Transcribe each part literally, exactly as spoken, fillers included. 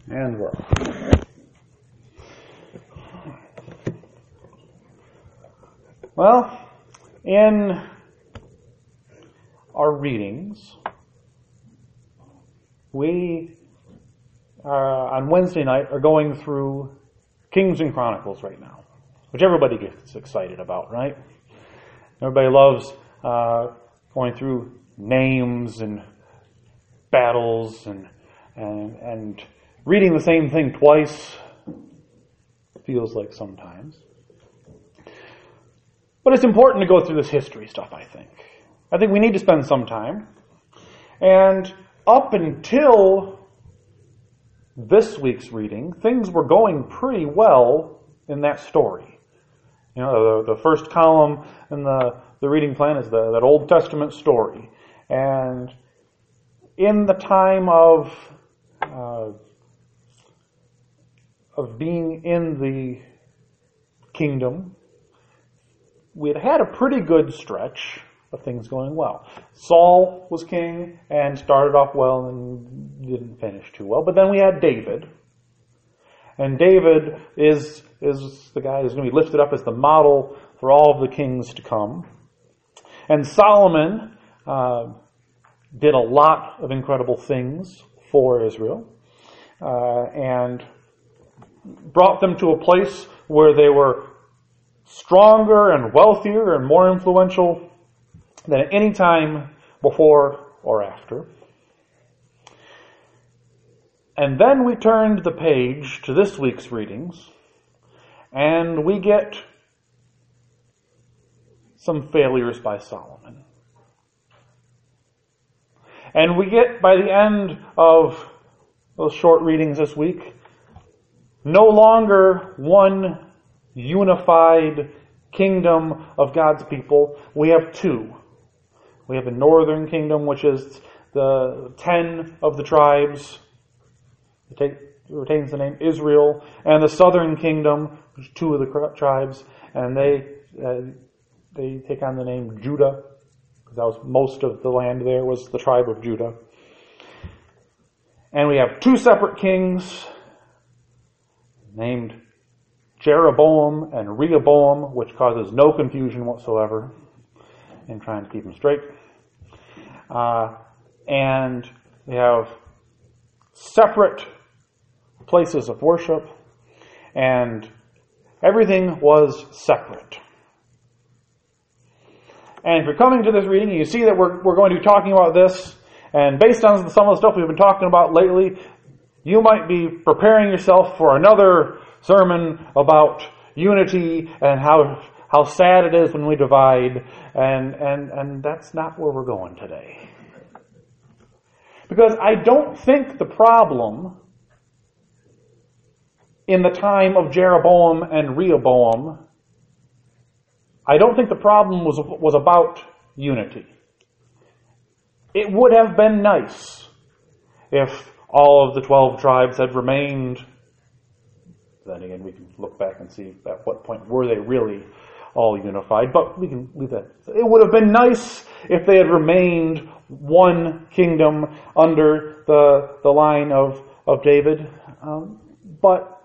And we're off. Well, in our readings, we, uh, on Wednesday night, are going through Kings and Chronicles right now, which everybody gets excited about, right? Everybody loves uh, going through names and battles and and and reading the same thing twice, feels like sometimes. But it's important to go through this history stuff, I think. I think we need to spend some time. And up until this week's reading, things were going pretty well in that story. You know, the, the first column in the, the reading plan is the, that Old Testament story. And in the time of uh, of being in the kingdom, we had had a pretty good stretch of things going well. Saul was king and started off well and didn't finish too well. But then we had David. And David is, is the guy who's going to be lifted up as the model for all of the kings to come. And Solomon uh, did a lot of incredible things for Israel. Uh, and brought them to a place where they were stronger and wealthier and more influential than at any time before or after. And then we turned the page to this week's readings, and we get some failures by Solomon. And we get, by the end of those short readings this week, no longer one unified kingdom of God's people. We have two. We have the northern kingdom, which is the ten of the tribes. It retains the name Israel. And the southern kingdom, which is two of the tribes. And they uh, they take on the name Judah, because that was most of the land there was the tribe of Judah. And we have two separate kings named Jeroboam and Rehoboam, which causes no confusion whatsoever in trying to keep them straight. Uh, and we have separate places of worship, and everything was separate. And if you're coming to this reading, you see that we're, we're going to be talking about this, and based on some of the stuff we've been talking about lately, you might be preparing yourself for another sermon about unity and how how sad it is when we divide, and and and that's not where we're going today. Because I don't think the problem in the time of Jeroboam and Rehoboam, I don't think the problem was was about unity. It would have been nice if all of the twelve tribes had remained. Then again, we can look back and see at what point were they really all unified, but we can leave that. It would have been nice if they had remained one kingdom under the the line of, of David. Um, but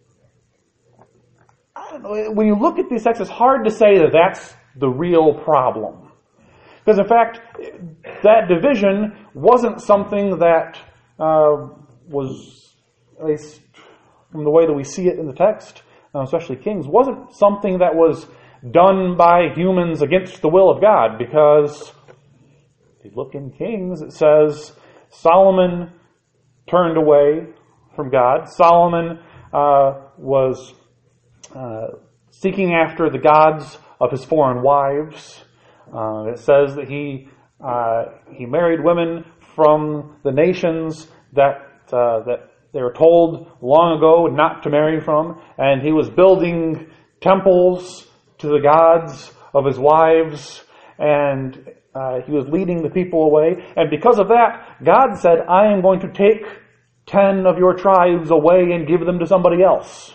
I don't know, when you look at these texts, it's hard to say that that's the real problem. Because in fact, that division wasn't something that Uh, was, at least from the way that we see it in the text, uh, especially Kings, wasn't something that was done by humans against the will of God, because if you look in Kings, it says Solomon turned away from God. Solomon uh, was uh, seeking after the gods of his foreign wives. Uh, it says that he uh, he married women from the nations that uh, that they were told long ago not to marry from, and he was building temples to the gods of his wives, and uh, he was leading the people away. And because of that, God said, "I am going to take ten of your tribes away and give them to somebody else."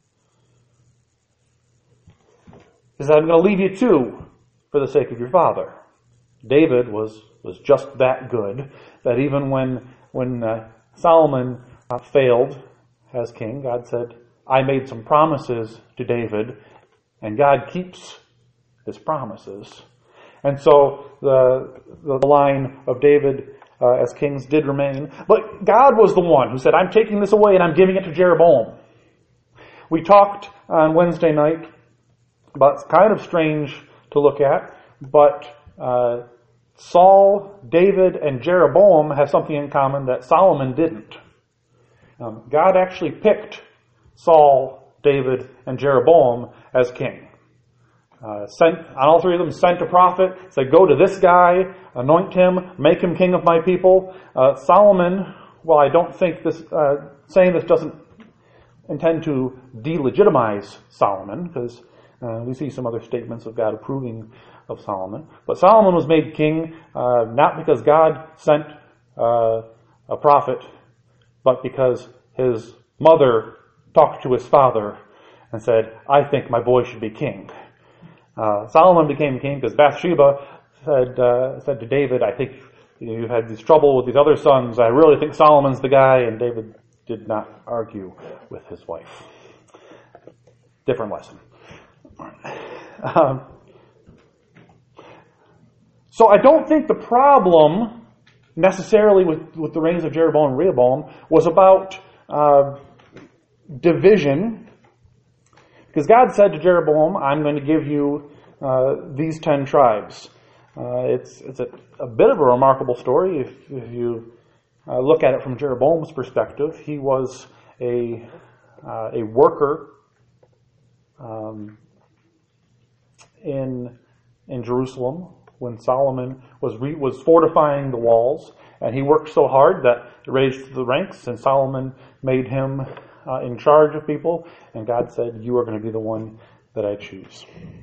He said, "I'm going to leave you two for the sake of your father." David was was just that good that even when when uh, Solomon uh, failed as king. God said, I made some promises to David, and God keeps his promises. And so the, the line of David uh, as kings did remain. But God was the one who said, I'm taking this away and I'm giving it to Jeroboam. We talked on Wednesday night about, it's kind of strange to look at, but uh, Saul, David, and Jeroboam have something in common that Solomon didn't. Um, God actually picked Saul, David, and Jeroboam as king. Uh, sent on all three of them, sent a prophet, said, go to this guy, anoint him, make him king of my people. Uh, Solomon, well, I don't think this, uh, saying this doesn't intend to delegitimize Solomon, because uh, we see some other statements of God approving of Solomon. But Solomon was made king uh, not because God sent uh, a prophet, but because his mother talked to his father and said, I think my boy should be king. Uh, Solomon became king because Bathsheba said uh, said to David, I think you've had this trouble with these other sons. I really think Solomon's the guy. And David did not argue with his wife. Different lesson. Um, so I don't think the problem necessarily with, with the reigns of Jeroboam and Rehoboam was about uh, division. Because God said to Jeroboam, I'm going to give you uh, these ten tribes. Uh, it's it's a, a bit of a remarkable story if, if you uh, look at it from Jeroboam's perspective. He was a uh, a worker um, in in Jerusalem when Solomon was re, was fortifying the walls, and he worked so hard that it raised the ranks, and Solomon made him Uh, in charge of people, and God said, you are going to be the one that I choose.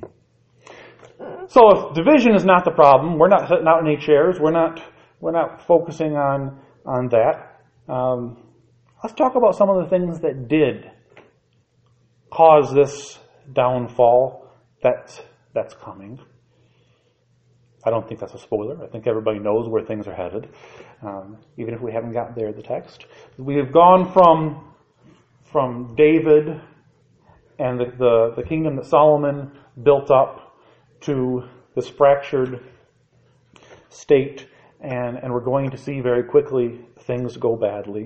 So if division is not the problem, we're not sitting out in any chairs, we're not we're not focusing on on that. Um, let's talk about some of the things that did cause this downfall that's that's coming. I don't think that's a spoiler. I think everybody knows where things are headed, um, even if we haven't gotten there in the text. We have gone from from David and the, the, the kingdom that Solomon built up to this fractured state, and, and we're going to see very quickly things go badly.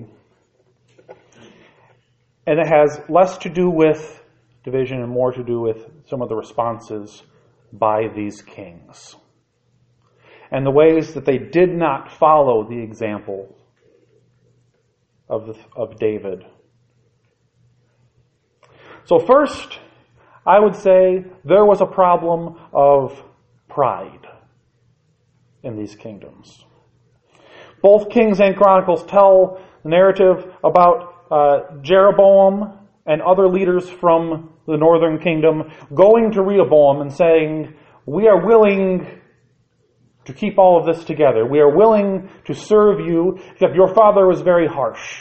And it has less to do with division and more to do with some of the responses by these kings and the ways that they did not follow the example of, the, of David. So first, I would say there was a problem of pride in these kingdoms. Both Kings and Chronicles tell the narrative about uh, Jeroboam and other leaders from the northern kingdom going to Rehoboam and saying, we are willing to keep all of this together. We are willing to serve you, except your father was very harsh.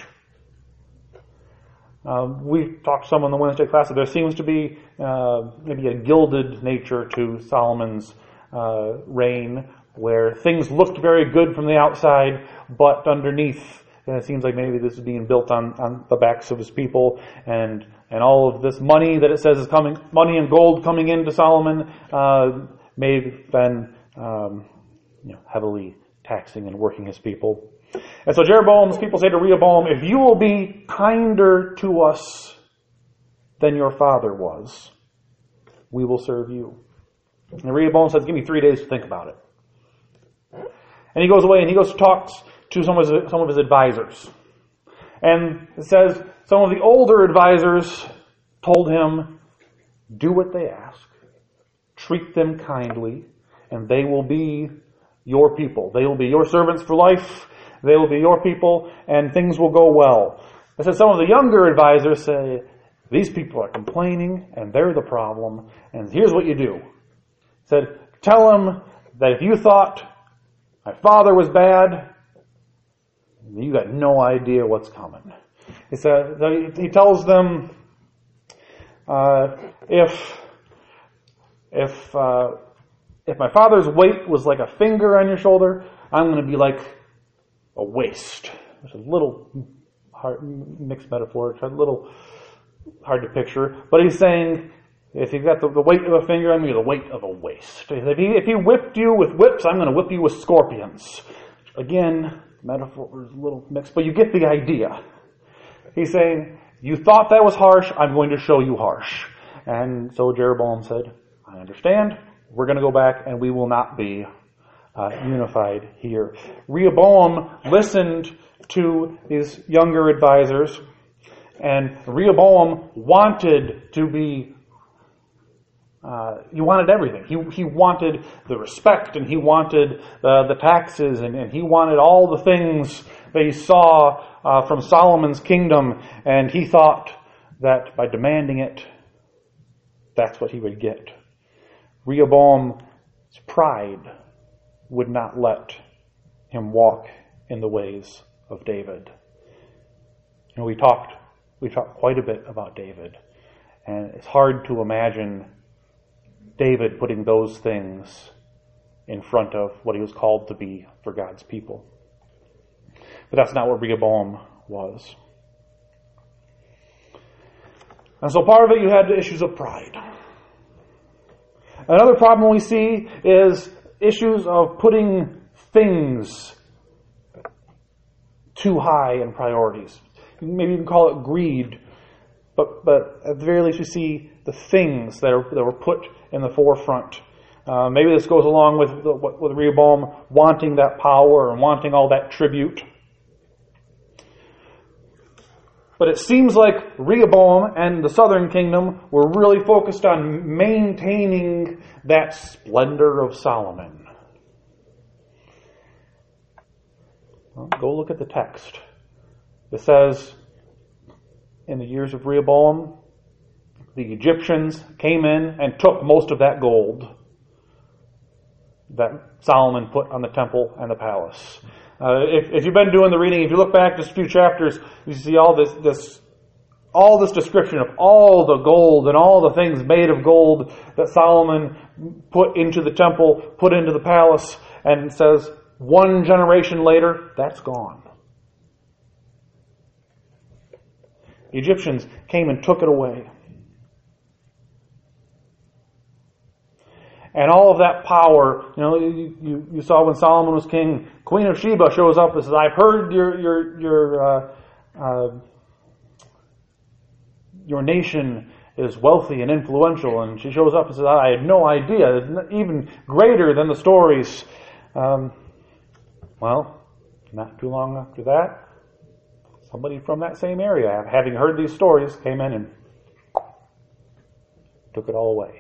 Um, we talked some in the Wednesday class that there seems to be uh, maybe a gilded nature to Solomon's uh, reign, where things looked very good from the outside, but underneath, and it seems like maybe this is being built on, on the backs of his people, and and all of this money that it says is coming, money and gold coming into Solomon, uh, may have been um, you know, heavily taxing and working his people. And so Jeroboam's people say to Rehoboam, if you will be kinder to us than your father was, we will serve you. And Rehoboam says, give me three days to think about it. And he goes away and he goes to talk to some of his, some of his advisors. And it says some of the older advisors told him, do what they ask, treat them kindly, and they will be your people. They will be your servants for life. They will be your people, and things will go well. It says some of the younger advisors say, these people are complaining, and they're the problem, and here's what you do. It said, tell them that if you thought my father was bad, you got no idea what's coming. He said, he tells them, uh, if if uh, if my father's weight was like a finger on your shoulder, I'm going to be like a waist. There's a little hard, mixed metaphor. It's a little hard to picture. But he's saying, if you've got the, the weight of a finger, I'm going to give you the weight of a waist. If he, if he whipped you with whips, I'm going to whip you with scorpions. Again, metaphor is a little mixed, but you get the idea. He's saying, you thought that was harsh, I'm going to show you harsh. And so Jeroboam said, I understand. We're going to go back and we will not be uh, unified here. Rehoboam listened to his younger advisors, and Rehoboam wanted to be Uh, he wanted everything. He he wanted the respect, and he wanted uh, the taxes, and, and he wanted all the things that he saw uh, from Solomon's kingdom, and he thought that by demanding it, that's what he would get. Rehoboam's pride would not let him walk in the ways of David. You know, we talked we talked quite a bit about David, and it's hard to imagine David putting those things in front of what he was called to be for God's people. But that's not what Rehoboam was. And so part of it, you had the issues of pride. Another problem we see is issues of putting things too high in priorities. Maybe you can call it greed, but but at the very least, you see the things that are that were put in the forefront. Uh, maybe this goes along with the, with Rehoboam wanting that power and wanting all that tribute. But it seems like Rehoboam and the southern kingdom were really focused on maintaining that splendor of Solomon. Well, go look at the text. It says, in the years of Rehoboam, the Egyptians came in and took most of that gold that Solomon put on the temple and the palace. Uh, if, if you've been doing the reading, if you look back just a few chapters, you see all this, this, all this description of all the gold and all the things made of gold that Solomon put into the temple, put into the palace, and it says one generation later, that's gone. The Egyptians came and took it away. And all of that power, you know, you, you, you saw when Solomon was king, Queen of Sheba shows up and says, I've heard your your your uh, uh, your nation is wealthy and influential. And she shows up and says, I had no idea. It's even greater than the stories. Um, well, not too long after that, somebody from that same area, having heard these stories, came in and took it all away.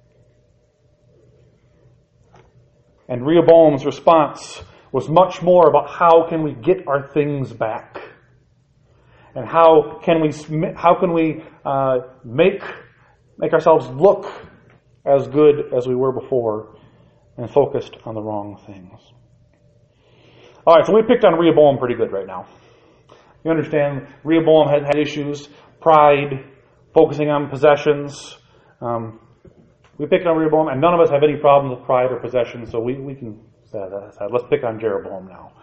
And Rehoboam's response was much more about how can we get our things back, and how can we how can we uh, make make ourselves look as good as we were before, and focused on the wrong things. All right, so we picked on Rehoboam pretty good right now. You understand, Rehoboam had had issues, pride, focusing on possessions. Um, We picked on Rehoboam, and none of us have any problems with pride or possession, so we, we can set that aside. Let's pick on Jeroboam now.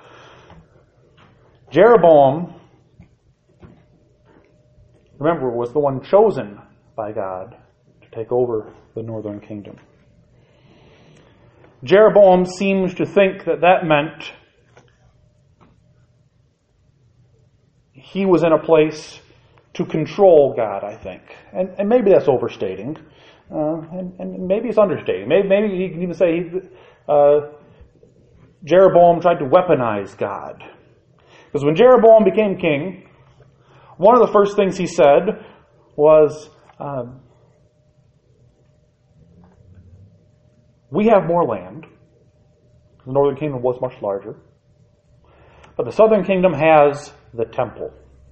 Jeroboam, remember, was the one chosen by God to take over the northern kingdom. Jeroboam seems to think that that meant he was in a place to control God, I think. And, and maybe that's overstating. Uh, and, and maybe it's understating. Maybe, maybe you can even say uh, Jeroboam tried to weaponize God. Because when Jeroboam became king, one of the first things he said was, um, we have more land. The northern kingdom was much larger. But the southern kingdom has the temple.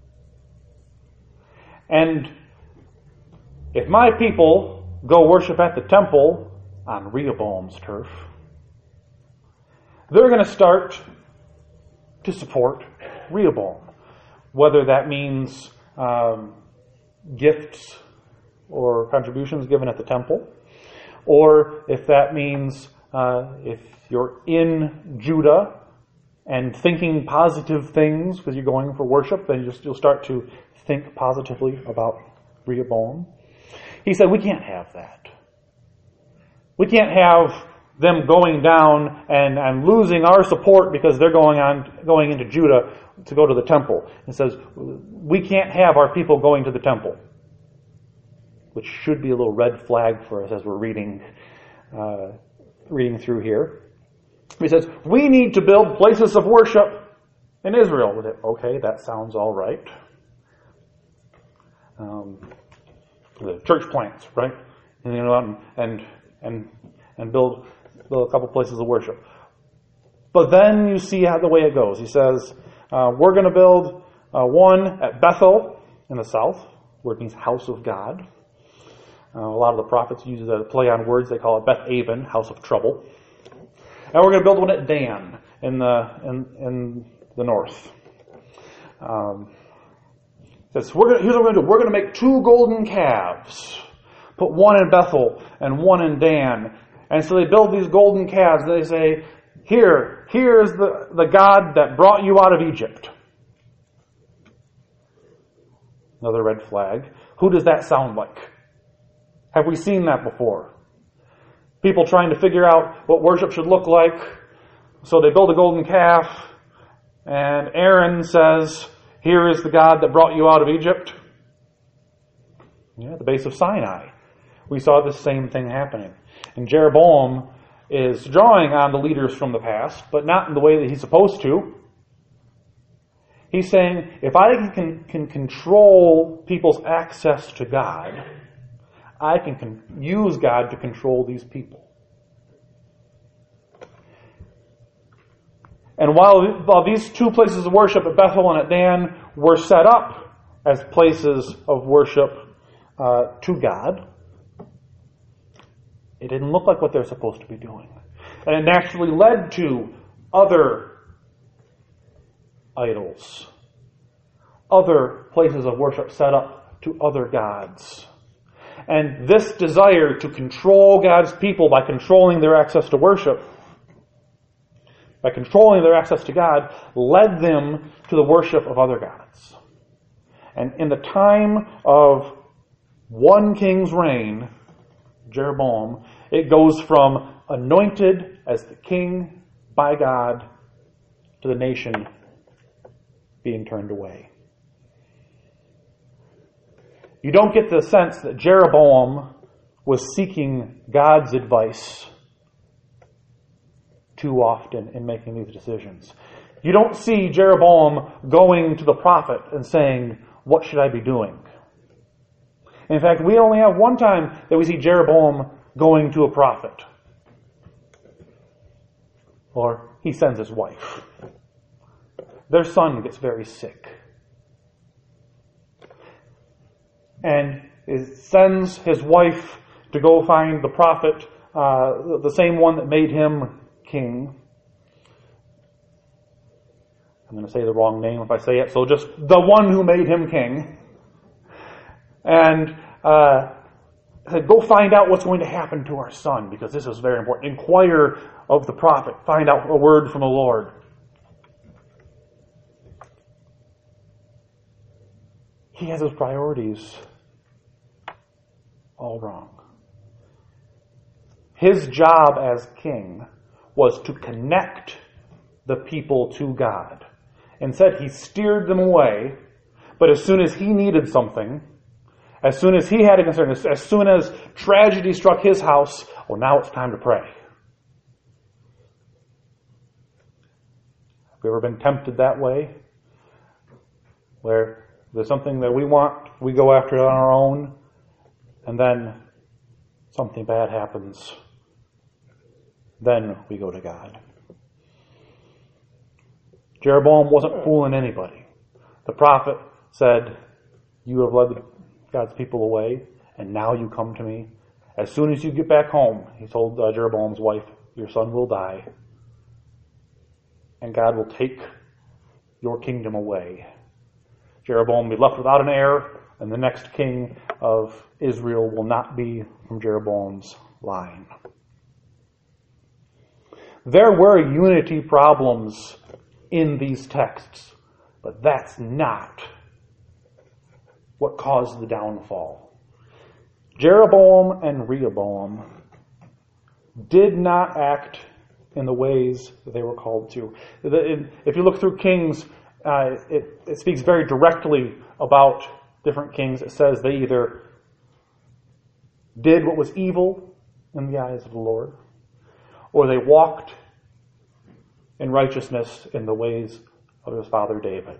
And if my people go worship at the temple on Rehoboam's turf, they're going to start to support Rehoboam. Whether that means um, gifts or contributions given at the temple, or if that means uh, if you're in Judah and thinking positive things because you're going for worship, then you'll start to think positively about Rehoboam. He said, we can't have that. We can't have them going down and, and losing our support because they're going on going into Judah to go to the temple. It says, we can't have our people going to the temple, which should be a little red flag for us as we're reading uh, reading through here. He says, we need to build places of worship in Israel. With it, okay, that sounds all right. Um, the church plants, right? And you know, and and and build, build a couple places of worship. But then you see how the way it goes. He says, uh, we're going to build uh, one at Bethel in the south, where it means house of God. Uh, a lot of the prophets use a play on words. They call it Beth Aven, house of trouble. And we're going to build one at Dan in the in, in the north. Um, says, we're gonna, here's what we're going to do. We're going to make two golden calves. Put one in Bethel and one in Dan. And so they build these golden calves. And they say, here, here's the, the God that brought you out of Egypt. Another red flag. Who does that sound like? Have we seen that before? People trying to figure out what worship should look like. So they build a golden calf, and Aaron says, here is the God that brought you out of Egypt. Yeah, at the base of Sinai. We saw this same thing happening. And Jeroboam is drawing on the leaders from the past, but not in the way that he's supposed to. He's saying, if I can, can control people's access to God, I can con- use God to control these people. And while, while these two places of worship at Bethel and at Dan were set up as places of worship uh, to God, it didn't look like what they're supposed to be doing. And it naturally led to other idols, other places of worship set up to other gods. And this desire to control God's people by controlling their access to worship, by controlling their access to God, led them to the worship of other gods. And in the time of one king's reign, Jeroboam, it goes from anointed as the king by God to the nation being turned away. You don't get the sense that Jeroboam was seeking God's advice too often in making these decisions. You don't see Jeroboam going to the prophet and saying, what should I be doing? In fact, we only have one time that we see Jeroboam going to a prophet. Or he sends his wife. Their son gets very sick. And sends his wife to go find the prophet, uh, the same one that made him king. I'm going to say the wrong name if I say it, so just the one who made him king. And uh, said, go find out what's going to happen to our son, because this is very important. Inquire of the prophet. Find out a word from the Lord. He has his priorities all wrong. His job as king was to connect the people to God. Instead, he steered them away, but as soon as he needed something, as soon as he had a concern, as soon as tragedy struck his house, well, now it's time to pray. Have you ever been tempted that way? Where there's something that we want, we go after it on our own, and then something bad happens. Then we go to God. Jeroboam wasn't fooling anybody. The prophet said, you have led God's people away, and now you come to me. As soon as you get back home, he told uh, Jeroboam's wife, your son will die, and God will take your kingdom away. Jeroboam will be left without an heir, and the next king of Israel will not be from Jeroboam's line. There were unity problems in these texts. But that's not what caused the downfall. Jeroboam and Rehoboam did not act in the ways that they were called to. If you look through Kings, uh, it, it speaks very directly about different kings. It says they either did what was evil in the eyes of the Lord, or they walked in righteousness in the ways of his father David.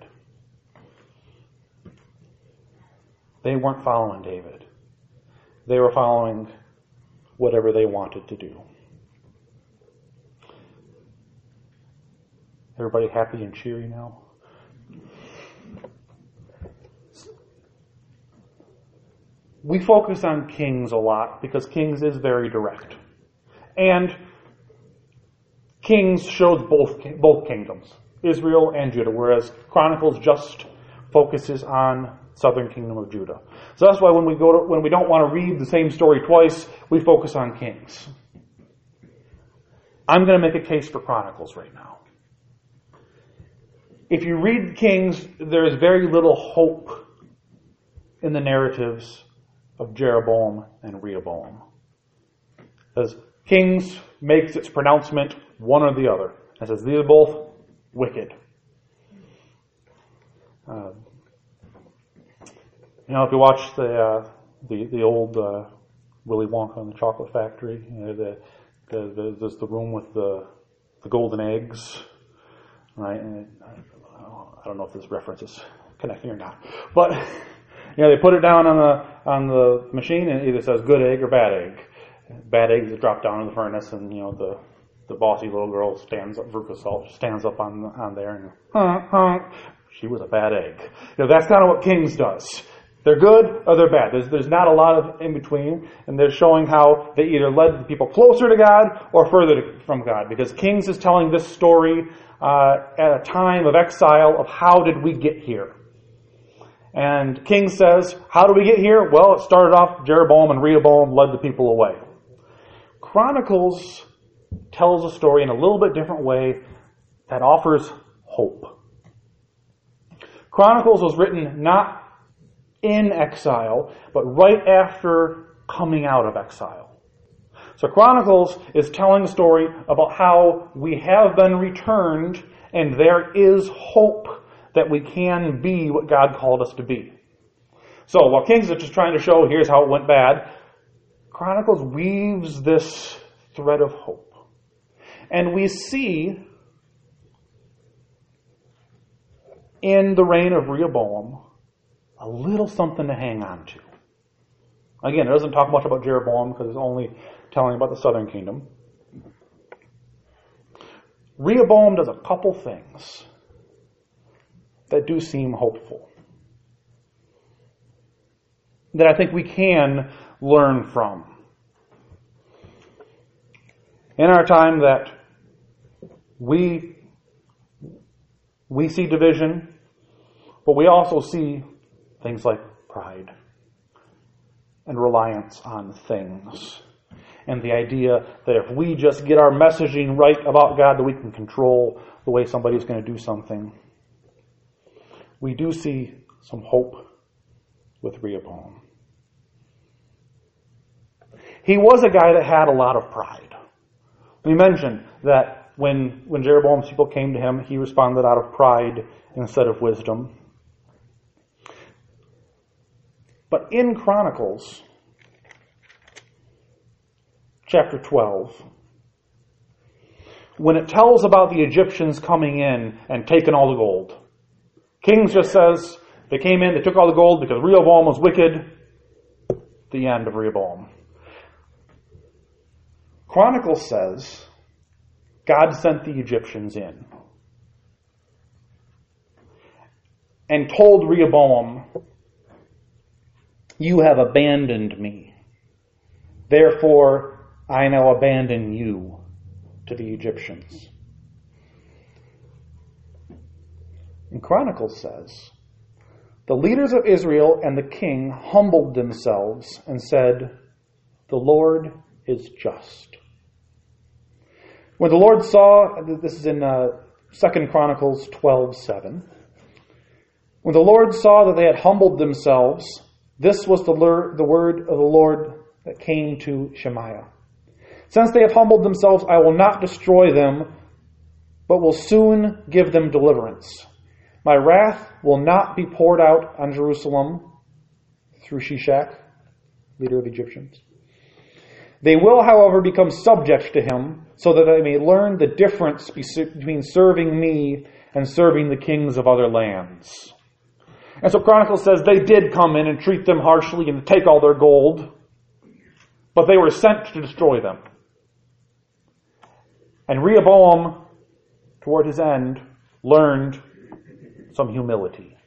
They weren't following David. They were following whatever they wanted to do. Everybody happy and cheery now? We focus on Kings a lot because Kings is very direct. And Kings shows both both kingdoms, Israel and Judah, whereas Chronicles just focuses on southern kingdom of Judah. So that's why when we go to, when we don't want to read the same story twice, we focus on Kings. I'm going to make a case for Chronicles right now. If you read Kings, there is very little hope in the narratives of Jeroboam and Rehoboam. As Kings makes its pronouncement one or the other. It says these are both wicked. Uh, you know, if you watch the uh, the the old uh, Willy Wonka and the Chocolate Factory, you know, the, the the there's the room with the the golden eggs, right? And it, I don't know if this reference is connecting or not, but you know, they put it down on the on the machine and it either says good egg or bad egg. Bad eggs are dropped down in the furnace, and you know the the bossy little girl stands up, Veruca Salt stands up on on there, and huh, huh, she was a bad egg. You know, that's kind of what Kings does. They're good or they're bad. There's there's not a lot of in between, and they're showing how they either led the people closer to God or further to, from God. Because Kings is telling this story uh, at a time of exile of how did we get here. And King says, how did we get here? Well, it started off Jeroboam and Rehoboam led the people away. Chronicles tells a story in a little bit different way that offers hope. Chronicles was written not in exile, but right after coming out of exile. So Chronicles is telling a story about how we have been returned and there is hope that we can be what God called us to be. So while Kings is just trying to show here's how it went bad, Chronicles weaves this thread of hope. And we see in the reign of Rehoboam a little something to hang on to. Again, it doesn't talk much about Jeroboam because it's only telling about the southern kingdom. Rehoboam does a couple things that do seem hopeful, that I think we can learn from. In our time that we we see division, but we also see things like pride and reliance on things. And the idea that if we just get our messaging right about God, that we can control the way somebody's going to do something. We do see some hope with Rehoboam. He was a guy that had a lot of pride. We mentioned that when, when Jeroboam's people came to him, he responded out of pride instead of wisdom. But in Chronicles, chapter twelve, when it tells about the Egyptians coming in and taking all the gold, Kings just says they came in, they took all the gold because Rehoboam was wicked. The end of Rehoboam. Chronicles says God sent the Egyptians in and told Rehoboam, you have abandoned me. Therefore, I now abandon you to the Egyptians. And Chronicles says, the leaders of Israel and the king humbled themselves and said, the Lord is just. When the Lord saw, this is in uh, Second Chronicles twelve seven. When the Lord saw that they had humbled themselves, this was the, lur- the word of the Lord that came to Shemaiah. Since they have humbled themselves, I will not destroy them, but will soon give them deliverance. My wrath will not be poured out on Jerusalem through Shishak, leader of the Egyptians. They will, however, become subject to him, so that they may learn the difference between serving me and serving the kings of other lands. And so Chronicles says they did come in and treat them harshly and take all their gold, but they were sent to destroy them. And Rehoboam, toward his end, learned some humility.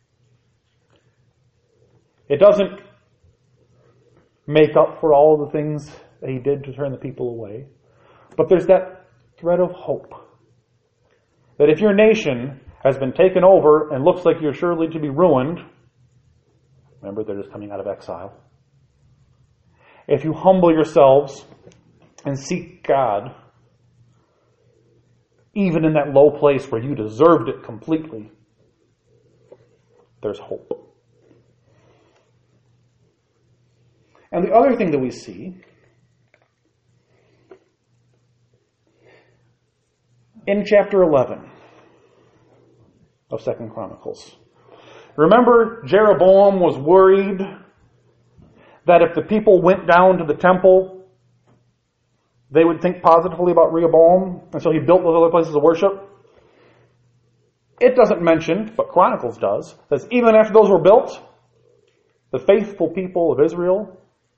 It doesn't make up for all the things that he did to turn the people away, but there's that thread of hope that if your nation has been taken over and looks like you're surely to be ruined, remember they're just coming out of exile, if you humble yourselves and seek God, even in that low place where you deserved it completely, there's hope. And the other thing that we see in chapter eleven of Second Chronicles. Remember, Jeroboam was worried that if the people went down to the temple, they would think positively about Rehoboam, and so he built those other places of worship. It doesn't mention, but Chronicles does, that even after those were built, the faithful people of Israel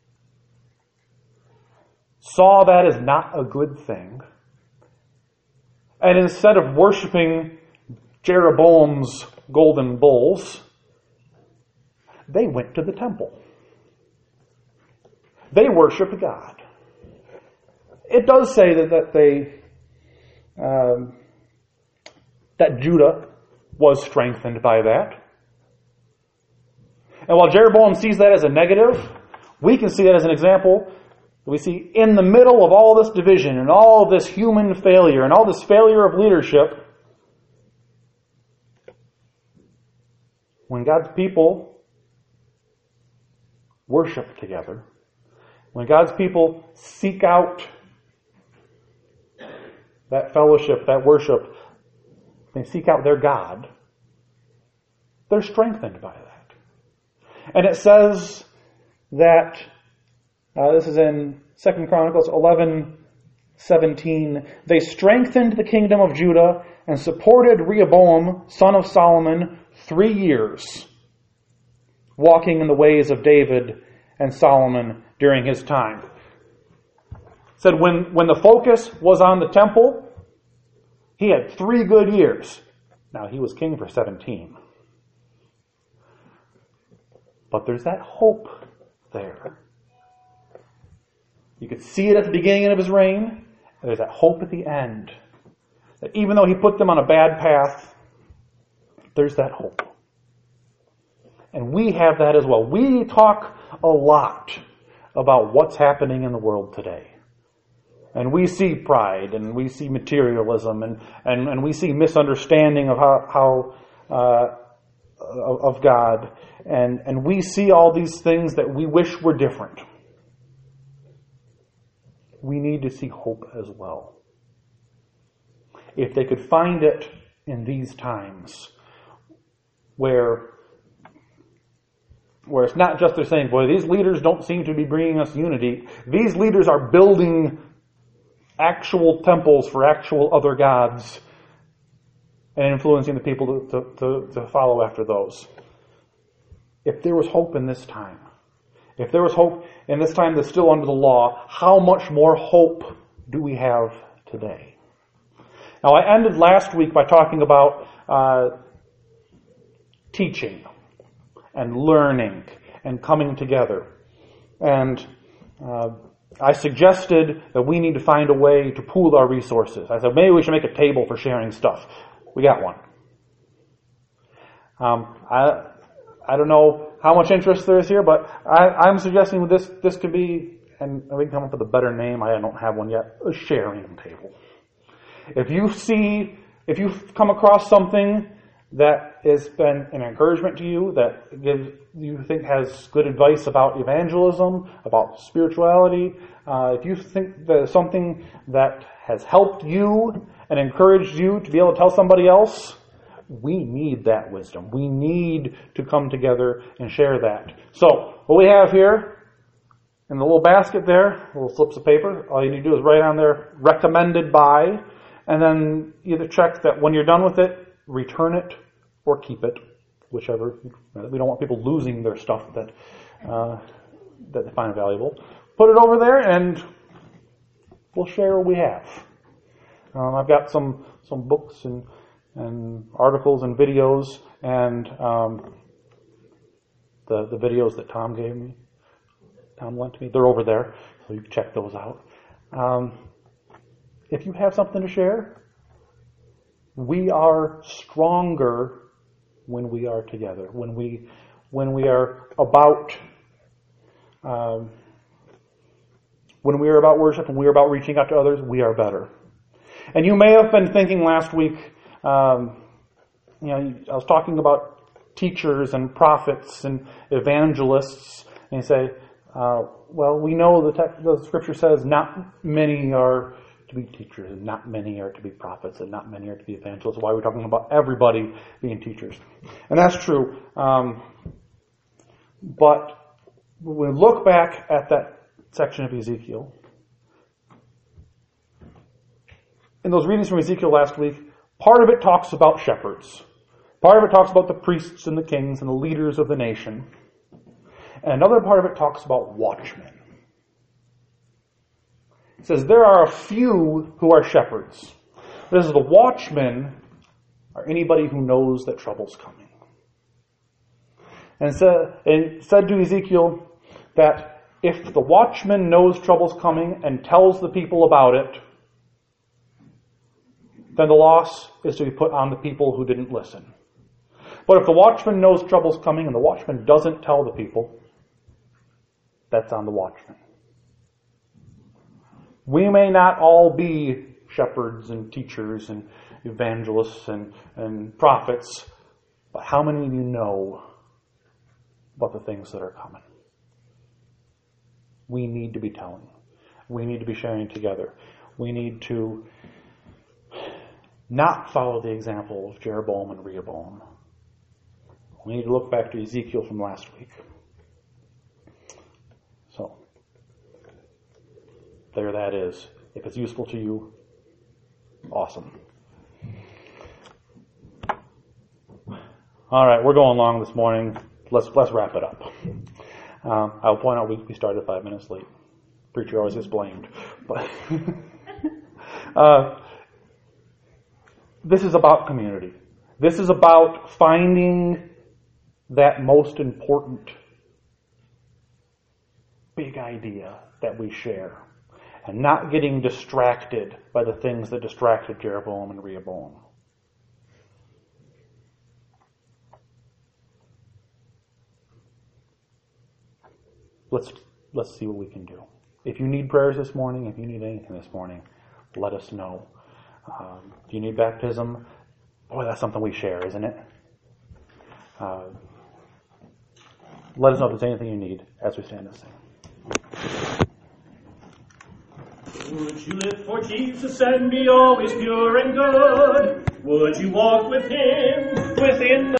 saw that as not a good thing. And instead of worshiping Jeroboam's golden bulls, they went to the temple. They worshiped God. It does say that, that they um, that Judah was strengthened by that. And while Jeroboam sees that as a negative, we can see that as an example. We see in the middle of all this division and all this human failure and all this failure of leadership, when God's people worship together, when God's people seek out that fellowship, that worship, they seek out their God, they're strengthened by that. And it says that, uh, this is in Second Chronicles eleven seventeen, they strengthened the kingdom of Judah and supported Rehoboam, son of Solomon, three years, walking in the ways of David and Solomon during his time. It said when, when the focus was on the temple, he had three good years. Now, he was king for seventeen. But there's that hope there. You could see it at the beginning of his reign, and there's that hope at the end. That even though he put them on a bad path, there's that hope. And we have that as well. We talk a lot about what's happening in the world today. And we see pride, and we see materialism, and, and, and we see misunderstanding of how, how uh, of God. And, and we see all these things that we wish were different. We need to see hope as well. If they could find it in these times, where, where it's not just they're saying, boy, these leaders don't seem to be bringing us unity. These leaders are building actual temples for actual other gods and influencing the people to, to, to follow after those. If there was hope in this time, if there was hope in this time that's still under the law, how much more hope do we have today? Now, I ended last week by talking about uh, teaching and learning and coming together. And uh, I suggested that we need to find a way to pool our resources. I said, maybe we should make a table for sharing stuff. We got one. Um, I I don't know how much interest there is here, but I, I'm suggesting this this could be, and we can come up with a better name, I don't have one yet, a sharing table. If you see If you've come across something that has been an encouragement to you, that gives, you think has good advice about evangelism, about spirituality, uh, if you think there's something that has helped you and encouraged you to be able to tell somebody else, we need that wisdom. We need to come together and share that. So, what we have here, in the little basket there, little slips of paper, all you need to do is write on there, recommended by, and then either check that when you're done with it, return it or keep it, whichever. We don't want people losing their stuff that uh, that they find valuable. Put it over there, and we'll share what we have. Um, I've got some some books and and articles and videos, and um, the the videos that Tom gave me, Tom lent to me. They're over there, so you can check those out. Um, if you have something to share, we are stronger when we are together. When we when we are about um, when we are about worship and we are about reaching out to others, we are better. And you may have been thinking last week. Um, you know, I was talking about teachers and prophets and evangelists, and you say, uh, well, we know the, text, the scripture says not many are to be teachers, and not many are to be prophets, and not many are to be evangelists. Why are we talking about everybody being teachers? And that's true. Um, but when we look back at that section of Ezekiel, in those readings from Ezekiel last week, part of it talks about shepherds. Part of it talks about the priests and the kings and the leaders of the nation. And another part of it talks about watchmen. It says there are a few who are shepherds. This is the watchmen are anybody who knows that trouble's coming. And so it said to Ezekiel that if the watchman knows trouble's coming and tells the people about it, then the loss is to be put on the people who didn't listen. But if the watchman knows trouble's coming and the watchman doesn't tell the people, that's on the watchman. We may not all be shepherds and teachers and evangelists and, and prophets, but how many of you know about the things that are coming? We need to be telling. We need to be sharing together. We need to not follow the example of Jeroboam and Rehoboam. We need to look back to Ezekiel from last week. So, there that is. If it's useful to you, awesome. All right, we're going long this morning. Let's let's wrap it up. Um, I'll point out we, we started five minutes late. Preacher always gets blamed, but uh, this is about community. This is about finding that most important big idea that we share and not getting distracted by the things that distracted Jeroboam and Rehoboam. Let's let's see what we can do. If you need prayers this morning, if you need anything this morning, let us know. Um, do you need baptism? Boy, that's something we share, isn't it? Uh, let us know if there's anything you need as we stand and sing. Would you live for Jesus and be always pure and good? Would you walk with Him within the